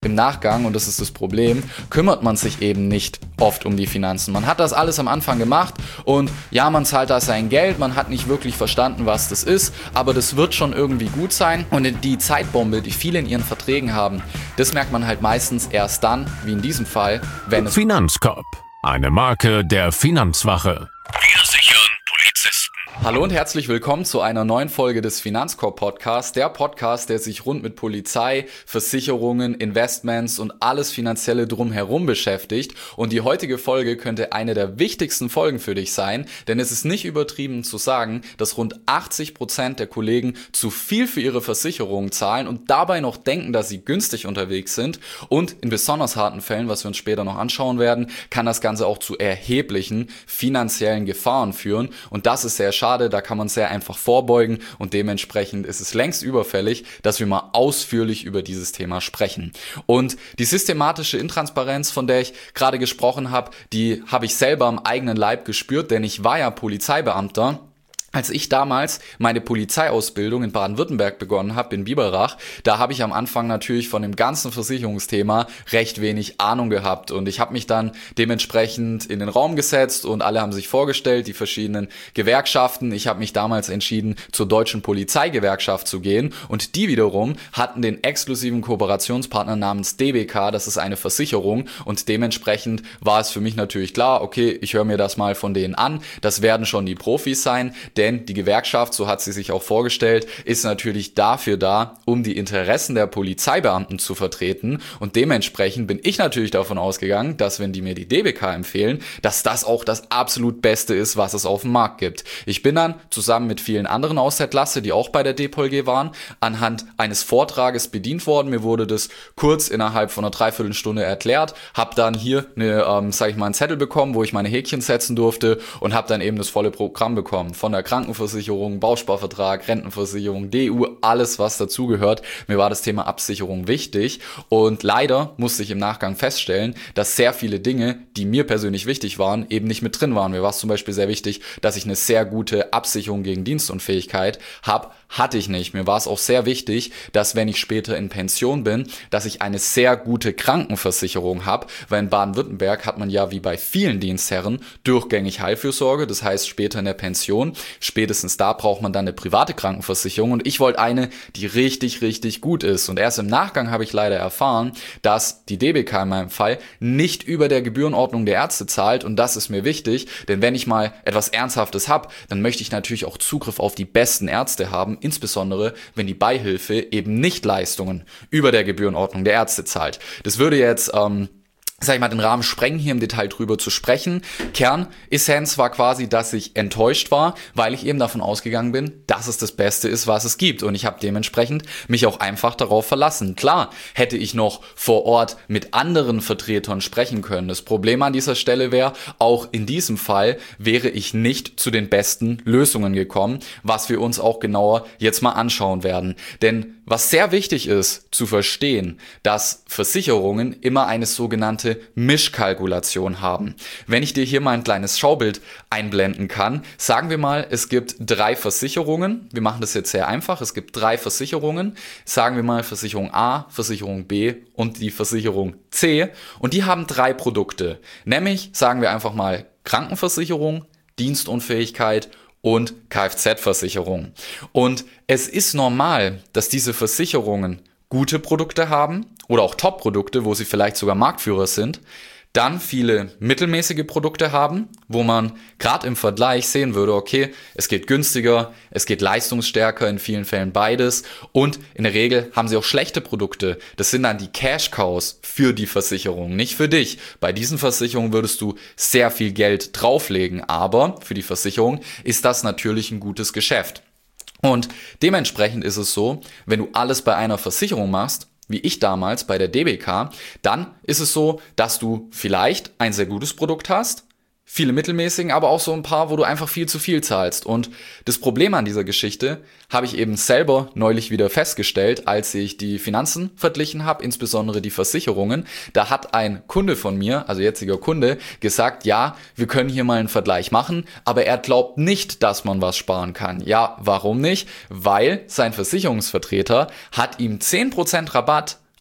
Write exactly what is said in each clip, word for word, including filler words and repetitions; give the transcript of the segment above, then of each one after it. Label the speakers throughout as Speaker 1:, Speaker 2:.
Speaker 1: Im Nachgang, und das ist das Problem, kümmert man sich eben nicht oft um die Finanzen. Man hat das alles am Anfang gemacht und ja, man zahlt da sein Geld, man hat nicht wirklich verstanden, was das ist, aber das wird schon irgendwie gut sein. Und die Zeitbombe, die viele in ihren Verträgen haben, das merkt man halt meistens erst dann, wie in diesem Fall, wenn es...
Speaker 2: Finanzkorb, eine Marke der Finanzwache. Wir sichern Polizisten.
Speaker 1: Hallo und herzlich willkommen zu einer neuen Folge des Finanzkorb-Podcasts, der Podcast, der sich rund mit Polizei, Versicherungen, Investments und alles Finanzielle drumherum beschäftigt. Und die heutige Folge könnte eine der wichtigsten Folgen für dich sein, denn es ist nicht übertrieben zu sagen, dass rund achtzig Prozent der Kollegen zu viel für ihre Versicherungen zahlen und dabei noch denken, dass sie günstig unterwegs sind. Und in besonders harten Fällen, was wir uns später noch anschauen werden, kann das Ganze auch zu erheblichen finanziellen Gefahren führen. Und das ist sehr schade. Da kann man sehr einfach vorbeugen und dementsprechend ist es längst überfällig, dass wir mal ausführlich über dieses Thema sprechen. Und die systematische Intransparenz, von der ich gerade gesprochen habe, die habe ich selber am eigenen Leib gespürt, denn ich war ja Polizeibeamter. Als ich damals meine Polizeiausbildung in Baden-Württemberg begonnen habe, in Biberach, da habe ich am Anfang natürlich von dem ganzen Versicherungsthema recht wenig Ahnung gehabt und ich habe mich dann dementsprechend in den Raum gesetzt und alle haben sich vorgestellt, die verschiedenen Gewerkschaften. Ich habe mich damals entschieden, zur Deutschen Polizeigewerkschaft zu gehen und die wiederum hatten den exklusiven Kooperationspartner namens D B K, das ist eine Versicherung und dementsprechend war es für mich natürlich klar, okay, ich höre mir das mal von denen an, das werden schon die Profis sein, denn die Gewerkschaft, so hat sie sich auch vorgestellt, ist natürlich dafür da, um die Interessen der Polizeibeamten zu vertreten. Und dementsprechend bin ich natürlich davon ausgegangen, dass wenn die mir die D B K empfehlen, dass das auch das absolut Beste ist, was es auf dem Markt gibt. Ich bin dann zusammen mit vielen anderen aus der Klasse, die auch bei der D P O L G waren, anhand eines Vortrages bedient worden. Mir wurde das kurz innerhalb von einer Dreiviertelstunde erklärt, habe dann hier eine, ähm, sag ich mal, einen Zettel bekommen, wo ich meine Häkchen setzen durfte und habe dann eben das volle Programm bekommen. Von der Krankenversicherung, Bausparvertrag, Rentenversicherung, D U, alles was dazugehört. Mir war das Thema Absicherung wichtig und leider musste ich im Nachgang feststellen, dass sehr viele Dinge, die mir persönlich wichtig waren, eben nicht mit drin waren. Mir war es zum Beispiel sehr wichtig, dass ich eine sehr gute Absicherung gegen Dienstunfähigkeit habe. Hatte ich nicht. Mir war es auch sehr wichtig, dass wenn ich später in Pension bin, dass ich eine sehr gute Krankenversicherung habe, weil in Baden-Württemberg hat man ja wie bei vielen Dienstherren durchgängig Heilfürsorge, das heißt später in der Pension, spätestens da braucht man dann eine private Krankenversicherung und ich wollte eine, die richtig, richtig gut ist und erst im Nachgang habe ich leider erfahren, dass die D B K in meinem Fall nicht über der Gebührenordnung der Ärzte zahlt und das ist mir wichtig, denn wenn ich mal etwas Ernsthaftes habe, dann möchte ich natürlich auch Zugriff auf die besten Ärzte haben, insbesondere wenn die Beihilfe eben nicht Leistungen über der Gebührenordnung der Ärzte zahlt. Das würde jetzt, ähm, sag ich mal, den Rahmen sprengen, hier im Detail drüber zu sprechen. Kernessenz war quasi, dass ich enttäuscht war, weil ich eben davon ausgegangen bin, dass es das Beste ist, was es gibt. Und ich habe dementsprechend mich auch einfach darauf verlassen. Klar, hätte ich noch vor Ort mit anderen Vertretern sprechen können. Das Problem an dieser Stelle wäre, auch in diesem Fall wäre ich nicht zu den besten Lösungen gekommen, was wir uns auch genauer jetzt mal anschauen werden. Denn was sehr wichtig ist zu verstehen, dass Versicherungen immer eine sogenannte Mischkalkulation haben. Wenn ich dir hier mal ein kleines Schaubild einblenden kann, sagen wir mal, es gibt drei Versicherungen. Wir machen das jetzt sehr einfach. Es gibt drei Versicherungen. Sagen wir mal Versicherung A, Versicherung B und die Versicherung C. Und die haben drei Produkte. Nämlich, sagen wir einfach mal Krankenversicherung, Dienstunfähigkeit und Kfz-Versicherung. Und es ist normal, dass diese Versicherungen gute Produkte haben oder auch Top-Produkte, wo sie vielleicht sogar Marktführer sind, dann viele mittelmäßige Produkte haben, wo man gerade im Vergleich sehen würde, okay, es geht günstiger, es geht leistungsstärker, in vielen Fällen beides und in der Regel haben sie auch schlechte Produkte. Das sind dann die Cash-Cows für die Versicherung, nicht für dich. Bei diesen Versicherungen würdest du sehr viel Geld drauflegen, aber für die Versicherung ist das natürlich ein gutes Geschäft. Und dementsprechend ist es so, wenn du alles bei einer Versicherung machst, wie ich damals bei der D B K, dann ist es so, dass du vielleicht ein sehr gutes Produkt hast, viele mittelmäßigen, aber auch so ein paar, wo du einfach viel zu viel zahlst. Und das Problem an dieser Geschichte habe ich eben selber neulich wieder festgestellt, als ich die Finanzen verglichen habe, insbesondere die Versicherungen. Da hat ein Kunde von mir, also jetziger Kunde, gesagt, ja, wir können hier mal einen Vergleich machen, aber er glaubt nicht, dass man was sparen kann. Ja, warum nicht? Weil sein Versicherungsvertreter hat ihm zehn Prozent Rabatt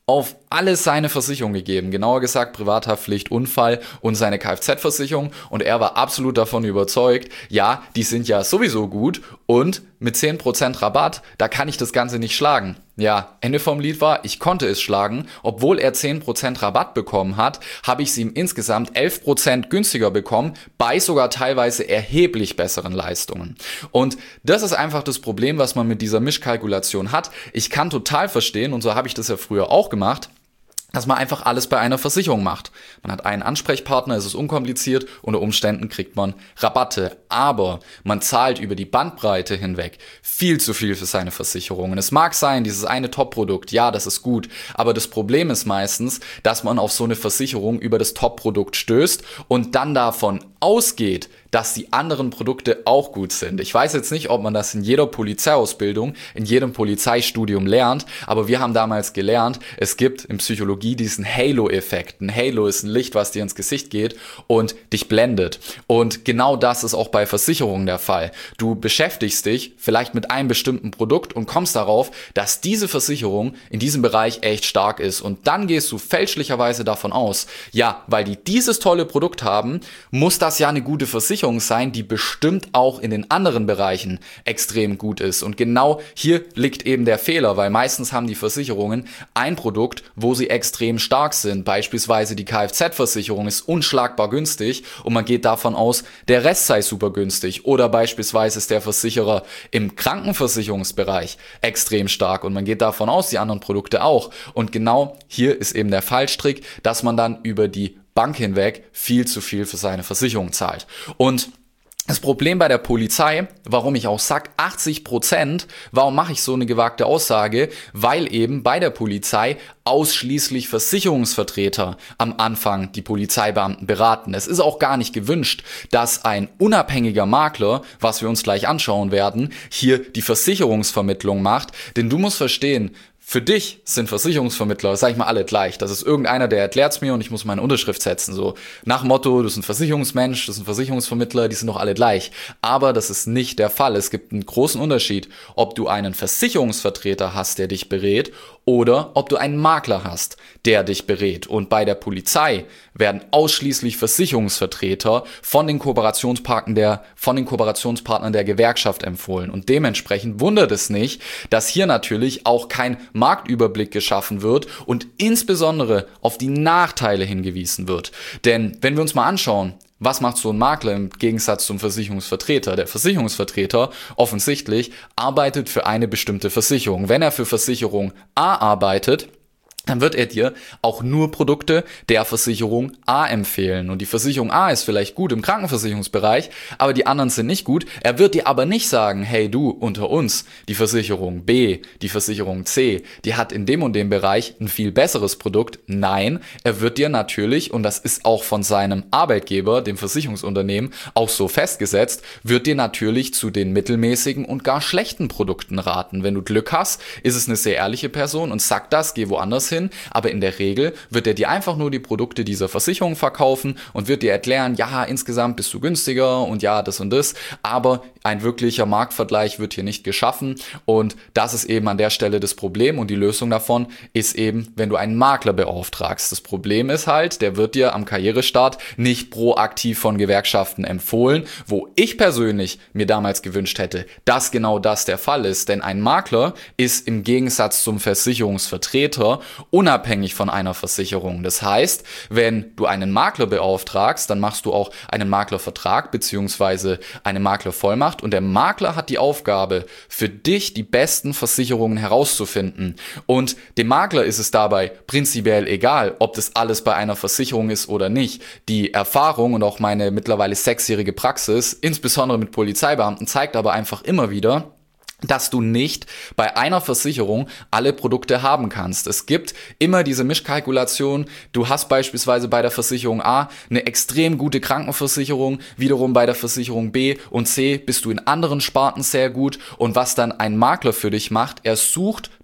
Speaker 1: auf alle seine Versicherungen gegeben, genauer gesagt Privathaftpflicht, Unfall und seine Kfz-Versicherung, und er war absolut davon überzeugt, ja, die sind ja sowieso gut und mit zehn Prozent Rabatt, da kann ich das Ganze nicht schlagen. Ja, Ende vom Lied war, ich konnte es schlagen. Obwohl er zehn Prozent Rabatt bekommen hat, habe ich sie ihm insgesamt elf Prozent günstiger bekommen, bei sogar teilweise erheblich besseren Leistungen. Und das ist einfach das Problem, was man mit dieser Mischkalkulation hat. Ich kann total verstehen, und so habe ich das ja früher auch gemacht, dass man einfach alles bei einer Versicherung macht. Man hat einen Ansprechpartner, es ist unkompliziert, unter Umständen kriegt man Rabatte. Aber man zahlt über die Bandbreite hinweg viel zu viel für seine Versicherungen. Es mag sein, dieses eine Top-Produkt, ja, das ist gut. Aber das Problem ist meistens, dass man auf so eine Versicherung über das Top-Produkt stößt und dann davon ausgeht, dass die anderen Produkte auch gut sind. Ich weiß jetzt nicht, ob man das in jeder Polizeiausbildung, in jedem Polizeistudium lernt, aber wir haben damals gelernt, es gibt in Psychologie diesen Halo-Effekt. Ein Halo ist ein Licht, was dir ins Gesicht geht und dich blendet. Und genau das ist auch bei Versicherungen der Fall. Du beschäftigst dich vielleicht mit einem bestimmten Produkt und kommst darauf, dass diese Versicherung in diesem Bereich echt stark ist. Und dann gehst du fälschlicherweise davon aus, ja, weil die dieses tolle Produkt haben, muss das ja eine gute Versicherung sein, die bestimmt auch in den anderen Bereichen extrem gut ist. Und genau hier liegt eben der Fehler, weil meistens haben die Versicherungen ein Produkt, wo sie extrem stark sind. Beispielsweise die Kfz-Versicherung ist unschlagbar günstig und man geht davon aus, der Rest sei super günstig. Oder beispielsweise ist der Versicherer im Krankenversicherungsbereich extrem stark und man geht davon aus, die anderen Produkte auch. Und genau hier ist eben der Fallstrick, dass man dann über die Bank hinweg viel zu viel für seine Versicherung zahlt. Und das Problem bei der Polizei, warum ich auch sage achtzig Prozent, warum mache ich so eine gewagte Aussage? Weil eben bei der Polizei ausschließlich Versicherungsvertreter am Anfang die Polizeibeamten beraten. Es ist auch gar nicht gewünscht, dass ein unabhängiger Makler, was wir uns gleich anschauen werden, hier die Versicherungsvermittlung macht. Denn du musst verstehen, für dich sind Versicherungsvermittler, sag ich mal, alle gleich. Das ist irgendeiner, der erklärt's mir und ich muss meine Unterschrift setzen. So nach Motto, du bist ein Versicherungsmensch, du bist ein Versicherungsvermittler, die sind doch alle gleich. Aber das ist nicht der Fall. Es gibt einen großen Unterschied, ob du einen Versicherungsvertreter hast, der dich berät, oder ob du einen Makler hast, der dich berät. Und bei der Polizei werden ausschließlich Versicherungsvertreter von den Kooperationspartnern der, von den Kooperationspartnern der Gewerkschaft empfohlen. Und dementsprechend wundert es nicht, dass hier natürlich auch kein Marktüberblick geschaffen wird und insbesondere auf die Nachteile hingewiesen wird. Denn wenn wir uns mal anschauen, was macht so ein Makler im Gegensatz zum Versicherungsvertreter? Der Versicherungsvertreter offensichtlich arbeitet für eine bestimmte Versicherung. Wenn er für Versicherung A arbeitet, dann wird er dir auch nur Produkte der Versicherung A empfehlen. Und die Versicherung A ist vielleicht gut im Krankenversicherungsbereich, aber die anderen sind nicht gut. Er wird dir aber nicht sagen, hey du, unter uns, die Versicherung B, die Versicherung C, die hat in dem und dem Bereich ein viel besseres Produkt. Nein, er wird dir natürlich, und das ist auch von seinem Arbeitgeber, dem Versicherungsunternehmen, auch so festgesetzt, wird dir natürlich zu den mittelmäßigen und gar schlechten Produkten raten. Wenn du Glück hast, ist es eine sehr ehrliche Person und sagt das, geh woanders hin, aber in der Regel wird er dir einfach nur die Produkte dieser Versicherung verkaufen und wird dir erklären, ja, insgesamt bist du günstiger und ja, das und das, aber ein wirklicher Marktvergleich wird hier nicht geschaffen und das ist eben an der Stelle das Problem und die Lösung davon ist eben, wenn du einen Makler beauftragst. Das Problem ist halt, der wird dir am Karrierestart nicht proaktiv von Gewerkschaften empfohlen, wo ich persönlich mir damals gewünscht hätte, dass genau das der Fall ist, denn ein Makler ist im Gegensatz zum Versicherungsvertreter unabhängig von einer Versicherung. Das heißt, wenn du einen Makler beauftragst, dann machst du auch einen Maklervertrag bzw. eine Maklervollmacht und der Makler hat die Aufgabe, für dich die besten Versicherungen herauszufinden. Und dem Makler ist es dabei prinzipiell egal, ob das alles bei einer Versicherung ist oder nicht. Die Erfahrung und auch meine mittlerweile sechsjährige Praxis, insbesondere mit Polizeibeamten, zeigt aber einfach immer wieder, dass du nicht bei einer Versicherung alle Produkte haben kannst. Es gibt immer diese Mischkalkulation. Du hast beispielsweise bei der Versicherung A eine extrem gute Krankenversicherung, wiederum bei der Versicherung B und C bist du in anderen Sparten sehr gut. Und was dann ein Makler für dich macht, er sucht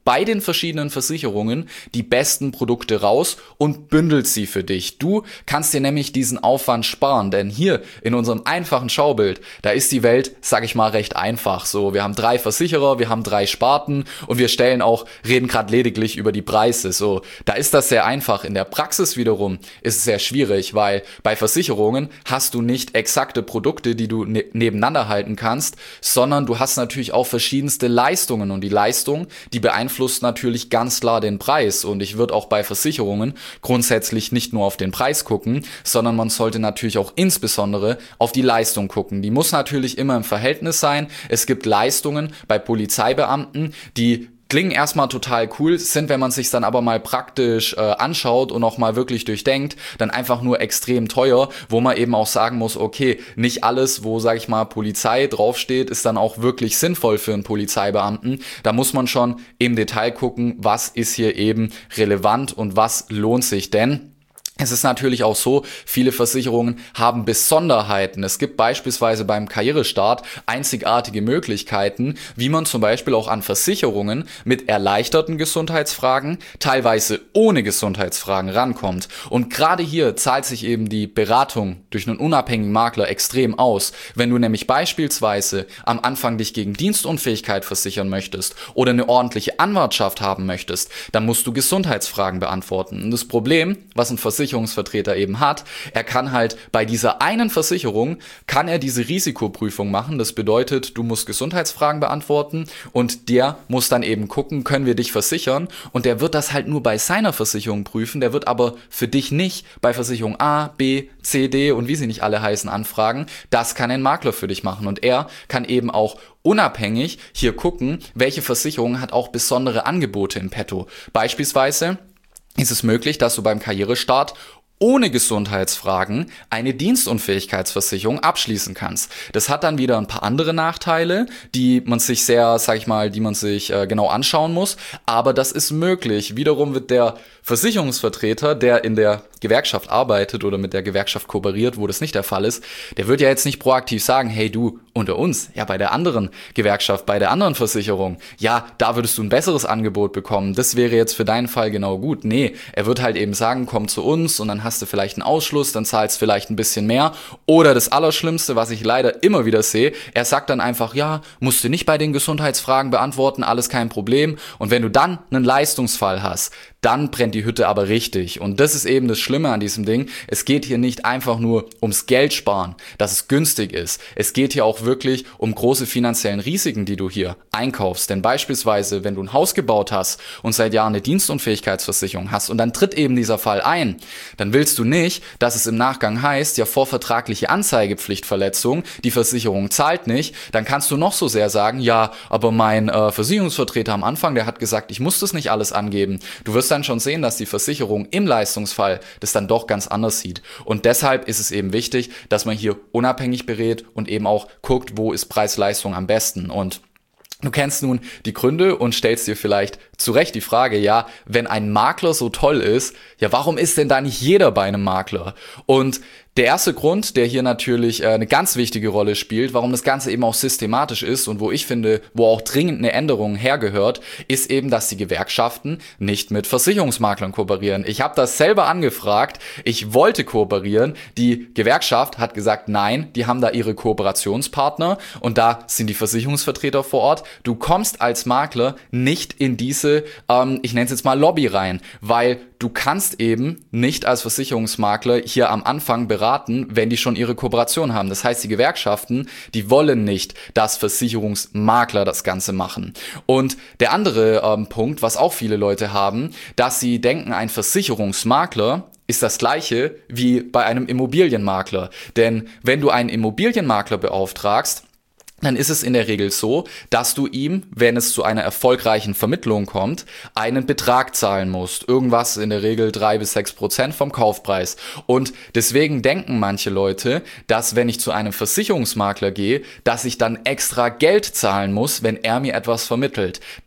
Speaker 1: bei den verschiedenen Versicherungen die besten Produkte raus und bündelt sie für dich. Du kannst dir nämlich diesen Aufwand sparen, denn hier in unserem einfachen Schaubild, da ist die Welt, sag ich mal, recht einfach. So, wir haben drei Versicherer, wir haben drei Sparten und wir stellen auch, reden gerade lediglich über die Preise. So, da ist das sehr einfach. In der Praxis wiederum ist es sehr schwierig, weil bei Versicherungen hast du nicht exakte Produkte, die du ne- nebeneinander halten kannst, sondern du hast natürlich auch verschiedenste Leistungen und die Leistung, die beeinflusst natürlich ganz klar den Preis und ich würde auch bei Versicherungen grundsätzlich nicht nur auf den Preis gucken, sondern man sollte natürlich auch insbesondere auf die Leistung gucken. Die muss natürlich immer im Verhältnis sein. Es gibt Leistungen bei Polizeibeamten, die klingen erstmal total cool, sind, wenn man sich dann aber mal praktisch äh, anschaut und auch mal wirklich durchdenkt, dann einfach nur extrem teuer, wo man eben auch sagen muss, okay, nicht alles, wo, sag ich mal, Polizei draufsteht, ist dann auch wirklich sinnvoll für einen Polizeibeamten. Da muss man schon im Detail gucken, was ist hier eben relevant und was lohnt sich denn. Es ist natürlich auch so, viele Versicherungen haben Besonderheiten. Es gibt beispielsweise beim Karrierestart einzigartige Möglichkeiten, wie man zum Beispiel auch an Versicherungen mit erleichterten Gesundheitsfragen, teilweise ohne Gesundheitsfragen rankommt. Und gerade hier zahlt sich eben die Beratung durch einen unabhängigen Makler extrem aus. Wenn du nämlich beispielsweise am Anfang dich gegen Dienstunfähigkeit versichern möchtest oder eine ordentliche Anwartschaft haben möchtest, dann musst du Gesundheitsfragen beantworten. Und das Problem, was ein Versicherungsvertreter eben hat, er kann halt bei dieser einen Versicherung, kann er diese Risikoprüfung machen. Das bedeutet, du musst Gesundheitsfragen beantworten und der muss dann eben gucken, können wir dich versichern? Und der wird das halt nur bei seiner Versicherung prüfen, der wird aber für dich nicht bei Versicherung A, B, C, D und wie sie nicht alle heißen anfragen. Das kann ein Makler für dich machen und er kann eben auch unabhängig hier gucken, welche Versicherung hat auch besondere Angebote in petto. Beispielsweise ist es möglich, dass du beim Karrierestart ohne Gesundheitsfragen eine Dienstunfähigkeitsversicherung abschließen kannst. Das hat dann wieder ein paar andere Nachteile, die man sich sehr, sag ich mal, die man sich äh, genau anschauen muss, aber das ist möglich. Wiederum wird der Versicherungsvertreter, der in der Gewerkschaft arbeitet oder mit der Gewerkschaft kooperiert, wo das nicht der Fall ist, der wird ja jetzt nicht proaktiv sagen, hey du, unter uns, ja bei der anderen Gewerkschaft, bei der anderen Versicherung, ja, da würdest du ein besseres Angebot bekommen, das wäre jetzt für deinen Fall genau gut. Nee, er wird halt eben sagen, komm zu uns und dann hast du vielleicht einen Ausschluss, dann zahlst vielleicht ein bisschen mehr oder das Allerschlimmste, was ich leider immer wieder sehe, er sagt dann einfach, ja, musst du nicht bei den Gesundheitsfragen beantworten, alles kein Problem und wenn du dann einen Leistungsfall hast, dann brennt die Hütte aber richtig. Und das ist eben das Schlimme an diesem Ding. Es geht hier nicht einfach nur ums Geld sparen, dass es günstig ist. Es geht hier auch wirklich um große finanziellen Risiken, die du hier einkaufst. Denn beispielsweise, wenn du ein Haus gebaut hast und seit Jahren eine Dienstunfähigkeitsversicherung hast und dann tritt eben dieser Fall ein, dann willst du nicht, dass es im Nachgang heißt, ja vorvertragliche Anzeigepflichtverletzung, die Versicherung zahlt nicht, dann kannst du noch so sehr sagen, ja, aber mein äh, Versicherungsvertreter am Anfang, der hat gesagt, ich muss das nicht alles angeben. Du wirst dann schon sehen, dass die Versicherung im Leistungsfall das dann doch ganz anders sieht. Und deshalb ist es eben wichtig, dass man hier unabhängig berät und eben auch guckt, wo ist Preis-Leistung am besten. Und du kennst nun die Gründe und stellst dir vielleicht zu Recht die Frage, ja, wenn ein Makler so toll ist, ja, warum ist denn da nicht jeder bei einem Makler? Und der erste Grund, der hier natürlich äh, eine ganz wichtige Rolle spielt, warum das Ganze eben auch systematisch ist und wo ich finde, wo auch dringend eine Änderung hergehört, ist eben, dass die Gewerkschaften nicht mit Versicherungsmaklern kooperieren. Ich habe das selber angefragt, ich wollte kooperieren, die Gewerkschaft hat gesagt, nein, die haben da ihre Kooperationspartner und da sind die Versicherungsvertreter vor Ort. Du kommst als Makler nicht in diese, ähm, ich nenne es jetzt mal Lobby rein, weil du kannst eben nicht als Versicherungsmakler hier am Anfang beraten, wenn die schon ihre Kooperation haben. Das heißt, die Gewerkschaften, die wollen nicht, dass Versicherungsmakler das Ganze machen. Und der andere ähm, Punkt, was auch viele Leute haben, dass sie denken, ein Versicherungsmakler ist das gleiche wie bei einem Immobilienmakler. Denn wenn du einen Immobilienmakler beauftragst, dann ist es in der Regel so, dass du ihm, wenn es zu einer erfolgreichen Vermittlung kommt, einen Betrag zahlen musst. Irgendwas in der Regel drei bis sechs Prozent vom Kaufpreis. Und deswegen denken manche Leute, dass wenn ich zu einem Versicherungsmakler gehe, dass ich dann extra Geld zahlen muss, wenn er mir etwas vermittelt. Das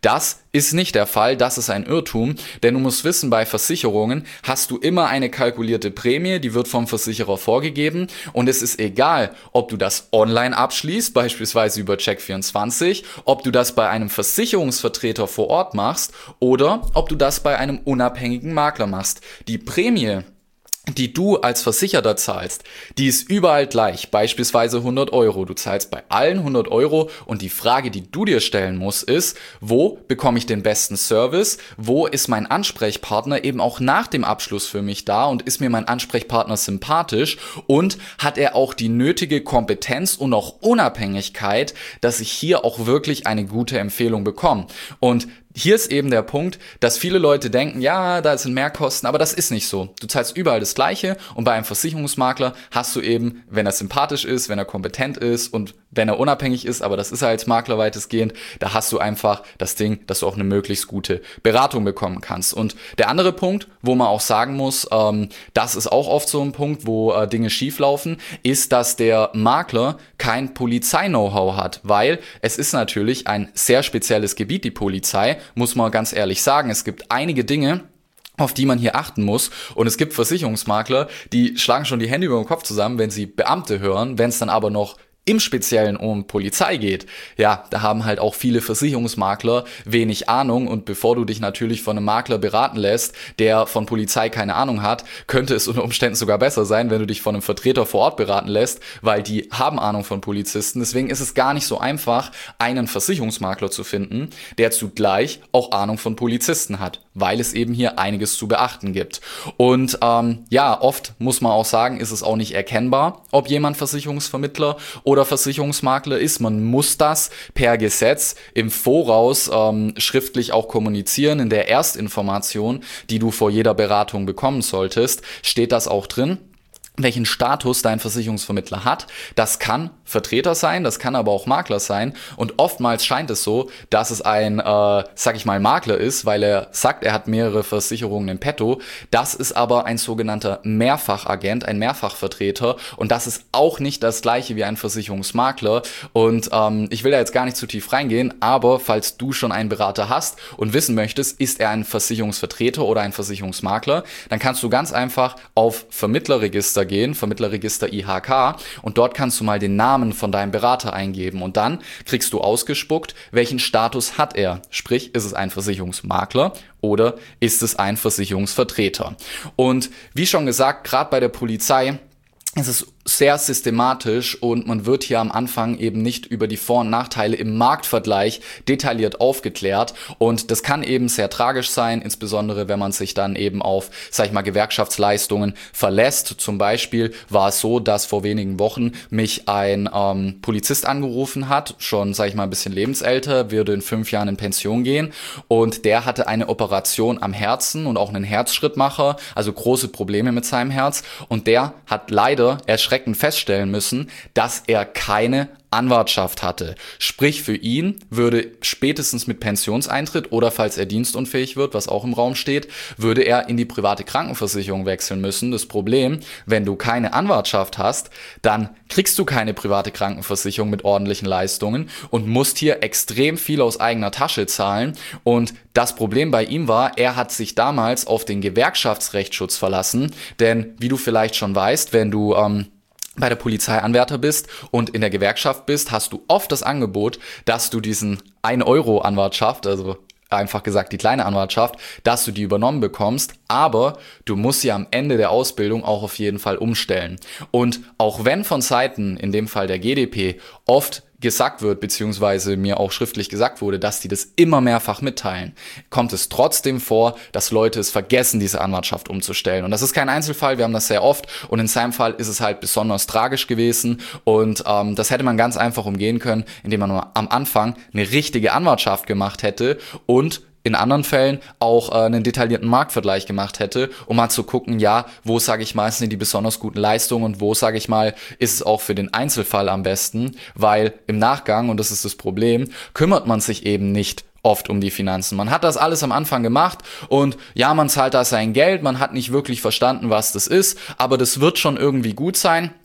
Speaker 1: ist nicht der Fall, das ist ein Irrtum, denn du musst wissen, bei Versicherungen hast du immer eine kalkulierte Prämie, die wird vom Versicherer vorgegeben und es ist egal, ob du das online abschließt, beispielsweise über Check vierundzwanzig, ob du das bei einem Versicherungsvertreter vor Ort machst oder ob du das bei einem unabhängigen Makler machst. Die Prämie, die du als Versicherter zahlst, die ist überall gleich, beispielsweise hundert Euro. Du zahlst bei allen hundert Euro und die Frage, die du dir stellen musst, ist, wo bekomme ich den besten Service? Wo ist mein Ansprechpartner eben auch nach dem Abschluss für mich da und ist mir mein Ansprechpartner sympathisch und hat er auch die nötige Kompetenz und auch Unabhängigkeit, dass ich hier auch wirklich eine gute Empfehlung bekomme? Und hier ist eben der Punkt, dass viele Leute denken, ja, da sind Mehrkosten, aber das ist nicht so. Du zahlst überall das Gleiche und bei einem Versicherungsmakler hast du eben, wenn er sympathisch ist, wenn er kompetent ist und wenn er unabhängig ist, aber das ist er als Makler weitestgehend, da hast du einfach das Ding, dass du auch eine möglichst gute Beratung bekommen kannst. Und der andere Punkt, wo man auch sagen muss, ähm, das ist auch oft so ein Punkt, wo äh, Dinge schieflaufen, ist, dass der Makler kein Polizei-Know-how hat, weil es ist natürlich ein sehr spezielles Gebiet, die Polizei, muss man ganz ehrlich sagen. Es gibt einige Dinge, auf die man hier achten muss. Und es gibt Versicherungsmakler, die schlagen schon die Hände über den Kopf zusammen, wenn sie Beamte hören, wenn es dann aber noch im Speziellen um Polizei geht, ja, da haben halt auch viele Versicherungsmakler wenig Ahnung und bevor du dich natürlich von einem Makler beraten lässt, der von Polizei keine Ahnung hat, könnte es unter Umständen sogar besser sein, wenn du dich von einem Vertreter vor Ort beraten lässt, weil die haben Ahnung von Polizisten. Deswegen ist es gar nicht so einfach, einen Versicherungsmakler zu finden, der zugleich auch Ahnung von Polizisten hat, weil es eben hier einiges zu beachten gibt. Und ähm, ja, oft muss man auch sagen, ist es auch nicht erkennbar, ob jemand Versicherungsvermittler oder Versicherungsmakler ist. Man muss das per Gesetz im Voraus ähm, schriftlich auch kommunizieren. In der Erstinformation, die du vor jeder Beratung bekommen solltest, steht das auch drin, welchen Status dein Versicherungsvermittler hat. Das kann Vertreter sein, das kann aber auch Makler sein und oftmals scheint es so, dass es ein, äh, sag ich mal, Makler ist, weil er sagt, er hat mehrere Versicherungen im Petto. Das ist aber ein sogenannter Mehrfachagent, ein Mehrfachvertreter und das ist auch nicht das gleiche wie ein Versicherungsmakler und ähm, ich will da jetzt gar nicht zu tief reingehen, aber falls du schon einen Berater hast und wissen möchtest, ist er ein Versicherungsvertreter oder ein Versicherungsmakler, dann kannst du ganz einfach auf Vermittlerregister gehen, Vermittlerregister I H K und dort kannst du mal den Namen von deinem Berater eingeben und dann kriegst du ausgespuckt, welchen Status hat er. Sprich, ist es ein Versicherungsmakler oder ist es ein Versicherungsvertreter? Und wie schon gesagt, gerade bei der Polizei ist es sehr systematisch und man wird hier am Anfang eben nicht über die Vor- und Nachteile im Marktvergleich detailliert aufgeklärt und das kann eben sehr tragisch sein, insbesondere wenn man sich dann eben auf, sag ich mal, Gewerkschaftsleistungen verlässt. Zum Beispiel war es so, dass vor wenigen Wochen mich ein ähm, Polizist angerufen hat, schon, sag ich mal, ein bisschen lebensälter, würde in fünf Jahren in Pension gehen und der hatte eine Operation am Herzen und auch einen Herzschrittmacher, also große Probleme mit seinem Herz und der hat leider erschreckend feststellen müssen, dass er keine Anwartschaft hatte. Sprich, für ihn würde spätestens mit Pensionseintritt oder falls er dienstunfähig wird, was auch im Raum steht, würde er in die private Krankenversicherung wechseln müssen. Das Problem, wenn du keine Anwartschaft hast, dann kriegst du keine private Krankenversicherung mit ordentlichen Leistungen und musst hier extrem viel aus eigener Tasche zahlen. Und das Problem bei ihm war, er hat sich damals auf den Gewerkschaftsrechtsschutz verlassen, denn wie du vielleicht schon weißt, wenn du ähm, bei der Polizei Anwärter bist und in der Gewerkschaft bist, hast du oft das Angebot, dass du diesen ein Euro Anwartschaft, also einfach gesagt die kleine Anwartschaft, dass du die übernommen bekommst, aber du musst sie am Ende der Ausbildung auch auf jeden Fall umstellen. Und auch wenn von Seiten, in dem Fall der G D P, oft gesagt wird, beziehungsweise mir auch schriftlich gesagt wurde, dass die das immer mehrfach mitteilen, kommt es trotzdem vor, dass Leute es vergessen, diese Anwartschaft umzustellen. Und das ist kein Einzelfall, wir haben das sehr oft und in seinem Fall ist es halt besonders tragisch gewesen und ähm, das hätte man ganz einfach umgehen können, indem man am Anfang eine richtige Anwartschaft gemacht hätte und in anderen Fällen auch äh, einen detaillierten Marktvergleich gemacht hätte, um mal zu gucken, ja, wo, sage ich mal, sind die besonders guten Leistungen und wo, sage ich mal, ist es auch für den Einzelfall am besten, weil im Nachgang, und das ist das Problem, kümmert man sich eben nicht oft um die Finanzen. Man hat das alles am Anfang gemacht und ja, man zahlt da sein Geld, man hat nicht wirklich verstanden, was das ist, aber das wird schon irgendwie gut sein.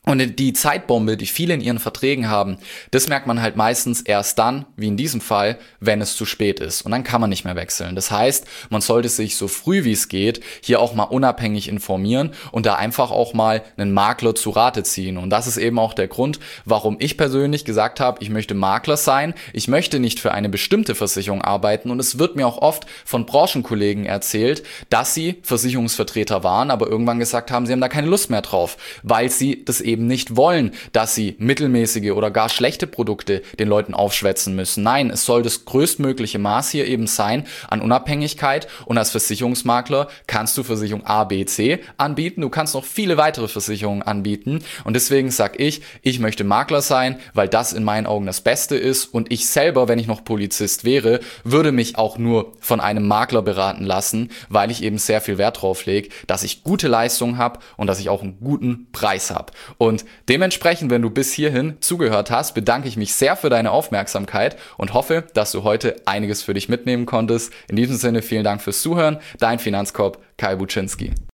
Speaker 1: Und die Zeitbombe, die viele in ihren Verträgen haben, das merkt man halt meistens erst dann, wie in diesem Fall, wenn es zu spät ist. Und dann kann man nicht mehr wechseln. Das heißt, man sollte sich so früh wie es geht hier auch mal unabhängig informieren und da einfach auch mal einen Makler zu Rate ziehen. Und das ist eben auch der Grund, warum ich persönlich gesagt habe, ich möchte Makler sein. Ich möchte nicht für eine bestimmte Versicherung arbeiten. Und es wird mir auch oft von Branchenkollegen erzählt, dass sie Versicherungsvertreter waren, aber irgendwann gesagt haben, sie haben da keine Lust mehr drauf, weil sie das eben eben nicht wollen, dass sie mittelmäßige oder gar schlechte Produkte den Leuten aufschwätzen müssen. Nein, es soll das größtmögliche Maß hier eben sein an Unabhängigkeit, und als Versicherungsmakler kannst du Versicherung A, B, C anbieten. Du kannst noch viele weitere Versicherungen anbieten, und deswegen sage ich, ich möchte Makler sein, weil das in meinen Augen das Beste ist, und ich selber, wenn ich noch Polizist wäre, würde mich auch nur von einem Makler beraten lassen, weil ich eben sehr viel Wert drauf lege, dass ich gute Leistungen habe und dass ich auch einen guten Preis habe. Und dementsprechend, wenn du bis hierhin zugehört hast, bedanke ich mich sehr für deine Aufmerksamkeit und hoffe, dass du heute einiges für dich mitnehmen konntest. In diesem Sinne, vielen Dank fürs Zuhören. Dein Finanzkorb, Kai Buczynski.